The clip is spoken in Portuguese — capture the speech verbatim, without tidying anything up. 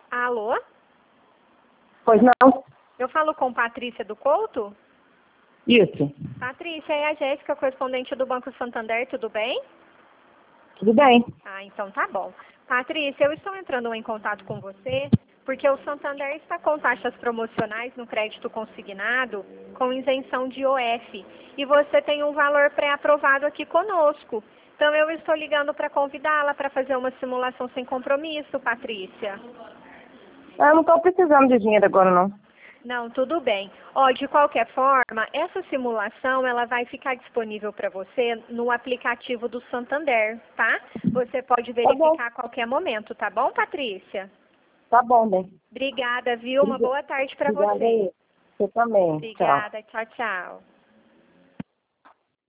Alô? Pois não? Eu falo com Patrícia do Couto? Isso. Patrícia, é a Jéssica, correspondente do Banco Santander, tudo bem? Tudo bem. Ah, então tá bom. Patrícia, eu estou entrando em contato com você porque o Santander está com taxas promocionais no crédito consignado com isenção de O F e você tem um valor pré-aprovado aqui conosco. Então eu estou ligando para convidá-la para fazer uma simulação sem compromisso, Patrícia. Eu não estou precisando de dinheiro agora, não. Não, tudo bem. Ó, de qualquer forma, essa simulação ela vai ficar disponível para você no aplicativo do Santander, tá? Você pode Tá bom. verificar a qualquer momento, tá bom, Patrícia? Tá bom, bem. Obrigada, viu? Uma boa tarde para Obrigada você. aí. Você também. Tchau. Obrigada, tchau, tchau.